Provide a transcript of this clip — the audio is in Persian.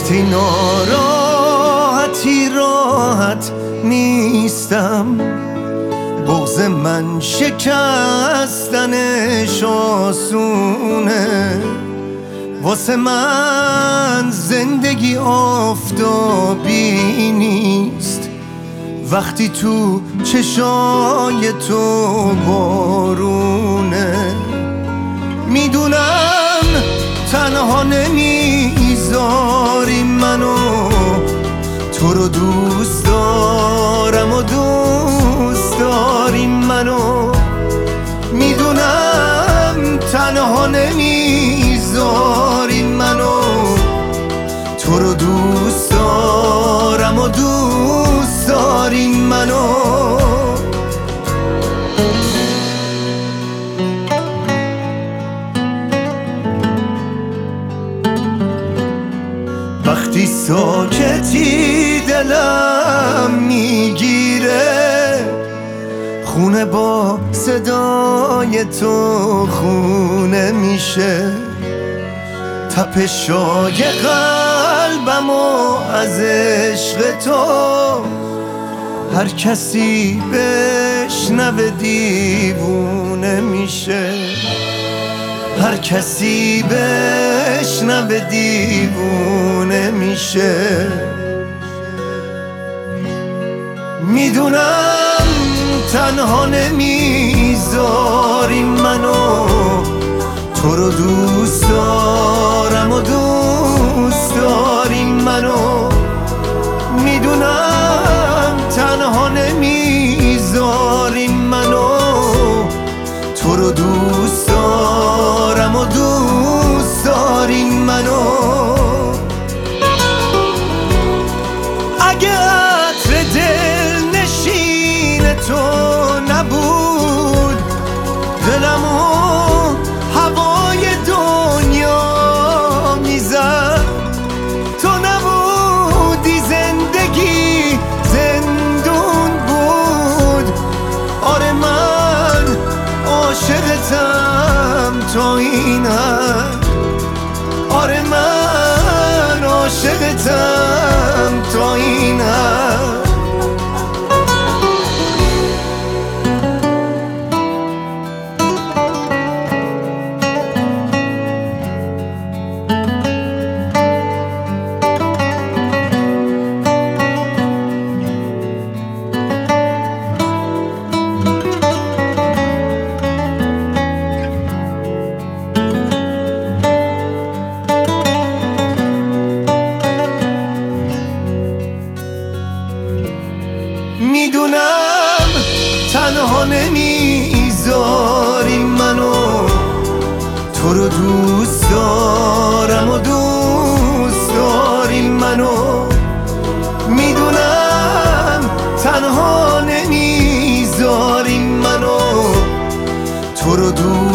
وقتی ناراحتی راحت نیستم، بغض من شکستنش آسونه. واسه من زندگی آفتابی نیست، وقتی تو چشای تو بارونه. میدونم تنها نمیذاری منو، تو رو دوست دارم و دوست داری منو. میدونم تنها نمیذاری منو، تو رو دوست دارم و دوست داری منو. وقتی ساکتی دلم میگیره، خونه با صدای تو خونه میشه. تپشای قلبمو از عشق تو هر کسی بشنوه دیوونه میشه. هر کسی بشنوه دیوونه میشه. میدونم تنها نمیذاری منو، تو رو دوست دارم و دوست داری منو. میدونم تنها نمیذاری منو، تو رو دوست دارم و دوست داری منو. اگه عطر دلنشین تو نبود، دلمو هوای دنیا میزد. تو نبودی زندگی زندون بود. آره من عاشقتم تا این حد. آره من عاشقتم تا این حد. میدونم تنها نمیذاری منو، تو رو دوست دارم و دوست داری منو. میدونم تنها نمیذاری منو، تو رو دوست